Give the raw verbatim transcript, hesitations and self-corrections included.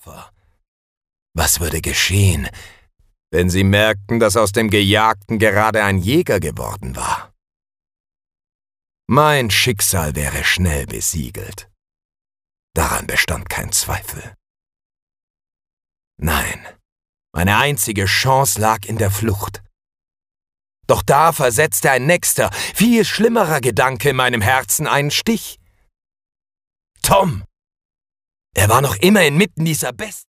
Opfer. Was würde geschehen, wenn sie merkten, dass aus dem Gejagten gerade ein Jäger geworden war? Mein Schicksal wäre schnell besiegelt. Daran bestand kein Zweifel. Nein, meine einzige Chance lag in der Flucht. Doch da versetzte ein nächster, viel schlimmerer Gedanke in meinem Herzen einen Stich. Tom! Er war noch immer inmitten dieser Besten.